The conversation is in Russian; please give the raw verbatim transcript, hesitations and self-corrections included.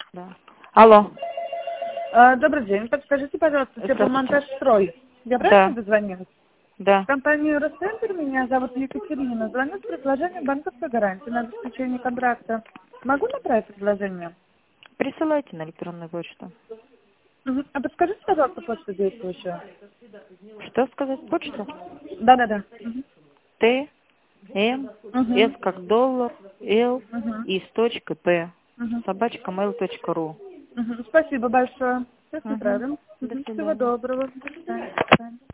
Да. Алло. А, добрый день. Подскажите, пожалуйста, тепломонтаж «Строй». Я правильно Да. дозвонилась? Да. В компанию «Росцентр» меня зовут Екатерина. Звоню с предложением банковской гарантии на обеспечение контракта. Могу направить предложение? Присылайте на электронную почту. Мгм. А подскажите, пожалуйста, почту действующую. Что сказать? Почту? Да-да-да. Мгм. Т, М, С Мгм. как доллар, Л, Мгм. И с точкой, П. Мгм. Собачка mail точка ру. Мгм. Спасибо большое. Сейчас Угу. направим. До Мгм. Всего свидания. доброго. До свидания. До свидания.